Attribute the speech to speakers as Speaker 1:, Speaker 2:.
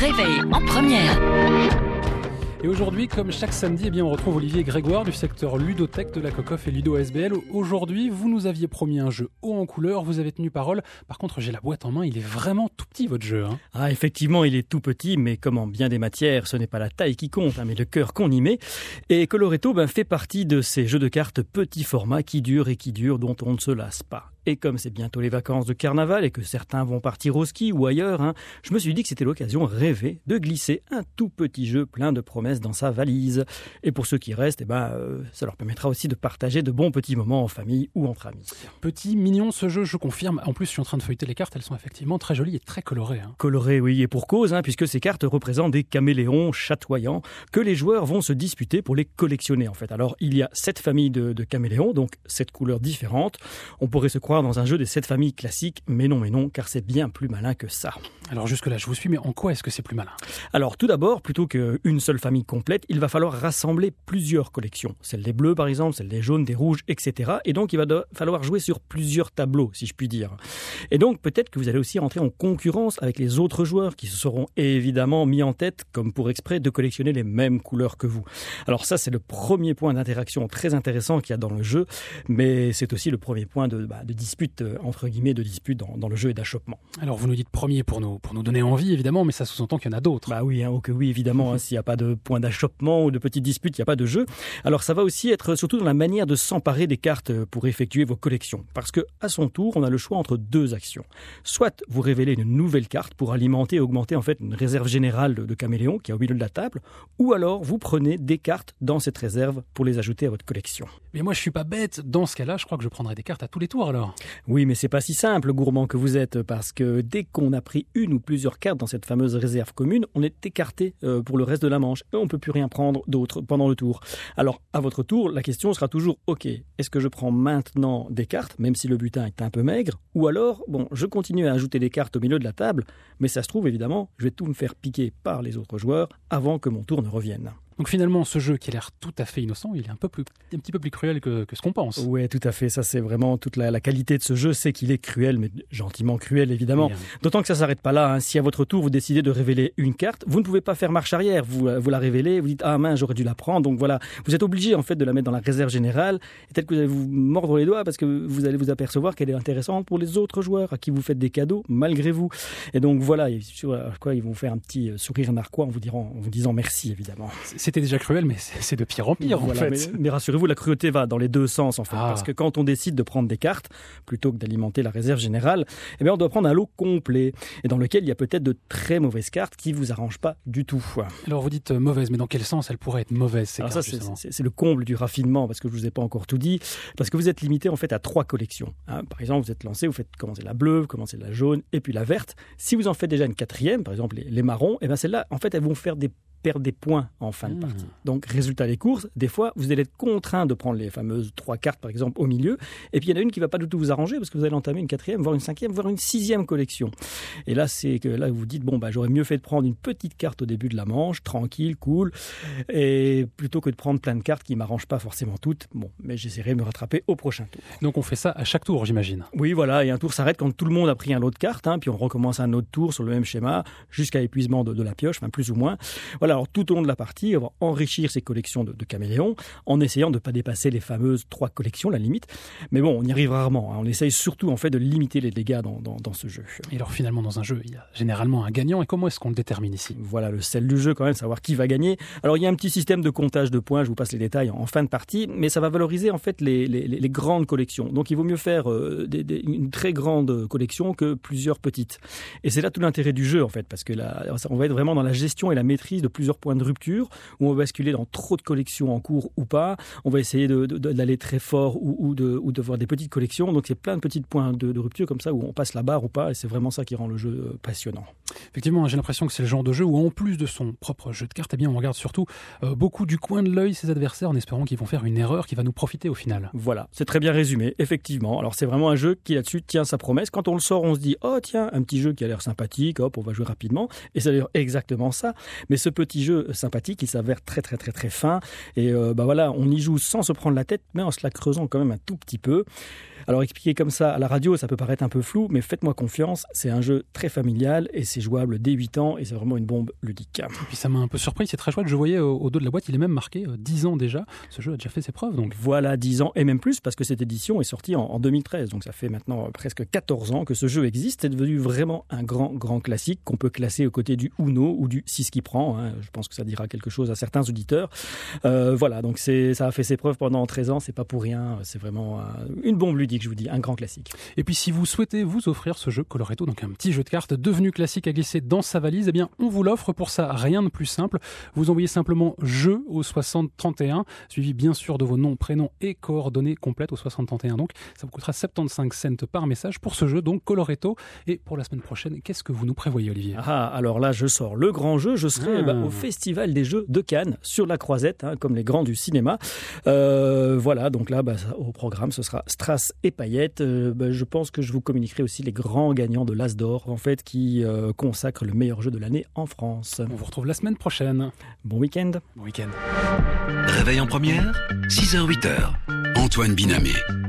Speaker 1: réveil en première.
Speaker 2: Et aujourd'hui, comme chaque samedi, on retrouve Olivier Grégoire du secteur ludothèque de la Cocoff et Ludo ASBL. Aujourd'hui, vous nous aviez promis un jeu haut en couleur, vous avez tenu parole. Par contre, j'ai la boîte en main, il est vraiment tout petit votre jeu.
Speaker 3: Ah, effectivement, il est tout petit, mais comme en bien des matières, ce n'est pas la taille qui compte, mais le cœur qu'on y met. Et Coloretto fait partie de ces jeux de cartes petit format qui durent, dont on ne se lasse pas. Et comme c'est bientôt les vacances de carnaval et que certains vont partir au ski ou ailleurs, je me suis dit que c'était l'occasion rêvée de glisser un tout petit jeu plein de promesses dans sa valise. Et pour ceux qui restent, ça leur permettra aussi de partager de bons petits moments en famille ou entre amis.
Speaker 2: Petit, mignon ce jeu, je confirme. En plus, je suis en train de feuilleter les cartes, elles sont effectivement très jolies et très colorées.
Speaker 3: Colorées, oui, et pour cause, puisque ces cartes représentent des caméléons chatoyants que les joueurs vont se disputer pour les collectionner en fait. Alors, il y a 7 familles de caméléons, donc 7 couleurs différentes. On pourrait se croire dans un jeu des 7 familles classiques, mais non, car c'est bien plus malin que ça.
Speaker 2: Alors jusque-là, je vous suis, mais en quoi est-ce que c'est plus malin ?
Speaker 3: Alors tout d'abord, plutôt qu'une seule famille complète, il va falloir rassembler plusieurs collections. Celle des bleus par exemple, celle des jaunes, des rouges, etc. Et donc il va falloir jouer sur plusieurs tableaux, si je puis dire. Et donc peut-être que vous allez aussi rentrer en concurrence avec les autres joueurs qui se seront évidemment mis en tête, comme pour exprès, de collectionner les mêmes couleurs que vous. Alors ça, c'est le premier point d'interaction très intéressant qu'il y a dans le jeu, mais c'est aussi le premier point de dispute, entre guillemets, de dispute dans le jeu et d'achoppement.
Speaker 2: Alors vous nous dites premier pour nous donner envie, évidemment, mais ça sous-entend qu'il y en a d'autres.
Speaker 3: Oui, oui, évidemment, s'il n'y a pas de point d'achoppement ou de petite dispute, il n'y a pas de jeu. Alors ça va aussi être surtout dans la manière de s'emparer des cartes pour effectuer vos collections. Parce que à son tour, on a le choix entre 2 actions. Soit vous révélez une nouvelle carte pour alimenter et augmenter en fait une réserve générale de caméléons qui est au milieu de la table, ou alors vous prenez des cartes dans cette réserve pour les ajouter à votre collection.
Speaker 2: Mais moi je suis pas bête, dans ce cas-là, je crois que je prendrai des cartes à tous les tours alors.
Speaker 3: Oui, mais c'est pas si simple, gourmand que vous êtes, parce que dès qu'on a pris une ou plusieurs cartes dans cette fameuse réserve commune, on est écarté pour le reste de la manche et on peut plus rien prendre d'autre pendant le tour. Alors, à votre tour, la question sera toujours, ok, est-ce que je prends maintenant des cartes, même si le butin est un peu maigre, ou alors, je continue à ajouter des cartes au milieu de la table, mais ça se trouve, évidemment, je vais tout me faire piquer par les autres joueurs avant que mon tour ne revienne.
Speaker 2: Donc finalement, ce jeu qui a l'air tout à fait innocent, il est un petit peu plus cruel que ce qu'on pense.
Speaker 3: Oui, tout à fait. Ça, c'est vraiment toute la qualité de ce jeu, c'est qu'il est cruel, mais gentiment cruel, évidemment. Oui. D'autant que ça ne s'arrête pas là. Si à votre tour, vous décidez de révéler une carte, vous ne pouvez pas faire marche arrière. Vous la révélez, vous dites « Ah mince, j'aurais dû la prendre ». Donc voilà, vous êtes obligé en fait de la mettre dans la réserve générale. Et peut-être que vous allez vous mordre les doigts parce que vous allez vous apercevoir qu'elle est intéressante pour les autres joueurs à qui vous faites des cadeaux malgré vous. Et donc voilà, ils vont faire un petit sourire narquois en vous disant merci, évidemment.
Speaker 2: C'était déjà cruel, mais c'est de pire en pire,
Speaker 3: voilà,
Speaker 2: en fait.
Speaker 3: Mais rassurez-vous, la cruauté va dans les 2 sens, en fait. Parce que quand on décide de prendre des cartes, plutôt que d'alimenter la réserve générale, on doit prendre un lot complet, et dans lequel il y a peut-être de très mauvaises cartes qui ne vous arrangent pas du tout.
Speaker 2: Alors vous dites mauvaises, mais dans quel sens elles pourraient être mauvaises, ces cartes, justement ?
Speaker 3: C'est le comble du raffinement, parce que je ne vous ai pas encore tout dit, parce que vous êtes limité, en fait, à 3 collections. Par exemple, vous êtes lancé, vous faites commencer la bleue, vous commencez la jaune, et puis la verte. Si vous en faites déjà une 4e, par exemple les marrons, celles-là, en fait, elles vont faire perdre des points en fin de partie. Donc, résultat des courses, des fois, vous allez être contraint de prendre les fameuses 3 cartes, par exemple, au milieu. Et puis, il y en a une qui ne va pas du tout vous arranger parce que vous allez entamer une 4e, voire une 5e, voire une 6e collection. Et là, c'est que là, vous vous dites, j'aurais mieux fait de prendre une petite carte au début de la manche, tranquille, cool, et plutôt que de prendre plein de cartes qui ne m'arrangent pas forcément toutes. Mais j'essaierai de me rattraper au prochain tour.
Speaker 2: Donc, on fait ça à chaque tour, j'imagine.
Speaker 3: Oui, voilà. Et un tour s'arrête quand tout le monde a pris un lot de cartes, puis on recommence un autre tour sur le même schéma jusqu'à épuisement de la pioche, plus ou moins. Voilà. Alors, tout au long de la partie, on va enrichir ces collections de caméléons en essayant de ne pas dépasser les fameuses 3 collections, la limite. Mais on y arrive rarement. On essaye surtout en fait de limiter les dégâts dans ce jeu.
Speaker 2: Et alors finalement, dans un jeu, il y a généralement un gagnant. Et comment est-ce qu'on le détermine ici ?
Speaker 3: Voilà le sel du jeu quand même, savoir qui va gagner. Alors il y a un petit système de comptage de points, je vous passe les détails en fin de partie, mais ça va valoriser en fait les grandes collections. Donc il vaut mieux faire une très grande collection que plusieurs petites. Et c'est là tout l'intérêt du jeu en fait, parce que là, on va être vraiment dans la gestion et la maîtrise de plusieurs points de rupture, où on va basculer dans trop de collections en cours ou pas. On va essayer d'aller très fort ou de voir des petites collections. Donc c'est plein de petits points de rupture comme ça où on passe la barre ou pas, et c'est vraiment ça qui rend le jeu passionnant.
Speaker 2: Effectivement, j'ai l'impression que c'est le genre de jeu où en plus de son propre jeu de cartes, on regarde surtout beaucoup du coin de l'œil ses adversaires en espérant qu'ils vont faire une erreur qui va nous profiter au final.
Speaker 3: Voilà, c'est très bien résumé, effectivement. Alors c'est vraiment un jeu qui là-dessus tient sa promesse. Quand on le sort, on se dit « Oh tiens, un petit jeu qui a l'air sympathique, hop, on va jouer rapidement ». Et c'est d'ailleurs exactement ça. Mais ce petit petit jeu sympathique, il s'avère très très très très fin. Et voilà, on y joue sans se prendre la tête, mais en se la creusant quand même un tout petit peu. Alors expliquer comme ça à la radio, ça peut paraître un peu flou, mais faites-moi confiance, c'est un jeu très familial et c'est jouable dès 8 ans et c'est vraiment une bombe ludique.
Speaker 2: Et puis ça m'a un peu surpris, c'est très chouette, je voyais au dos de la boîte, il est même marqué 10 ans déjà, ce jeu a déjà fait ses preuves. Donc.
Speaker 3: Voilà, 10 ans et même plus parce que cette édition est sortie en 2013, donc ça fait maintenant presque 14 ans que ce jeu existe, c'est devenu vraiment un grand classique qu'on peut classer aux côtés du Uno ou du 6 qui prend, hein. Je pense que ça dira quelque chose à certains auditeurs. Voilà, donc ça a fait ses preuves pendant 13 ans, c'est pas pour rien, c'est vraiment une bombe ludique. Je vous dis, un grand classique.
Speaker 2: Et puis si vous souhaitez vous offrir ce jeu Coloretto, donc un petit jeu de cartes devenu classique à glisser dans sa valise, eh bien on vous l'offre. Pour ça, rien de plus simple. Vous envoyez simplement jeu au 6031, suivi bien sûr de vos noms, prénoms et coordonnées complètes au 6031. Donc ça vous coûtera 75 cents par message pour ce jeu, donc Coloretto. Et pour la semaine prochaine, qu'est-ce que vous nous prévoyez, Olivier ?
Speaker 3: Alors là, je sors le grand jeu. Je serai au Festival des Jeux de Cannes, sur la Croisette, comme les grands du cinéma. Voilà, donc là, au programme, ce sera Strass et Paillettes. Je pense que je vous communiquerai aussi les grands gagnants de l'As d'Or, en fait, qui consacrent le meilleur jeu de l'année en France.
Speaker 2: On vous retrouve la semaine prochaine.
Speaker 3: Bon week-end.
Speaker 2: Bon week-end.
Speaker 1: Réveil en première, 6h-8h. Antoine Binamé.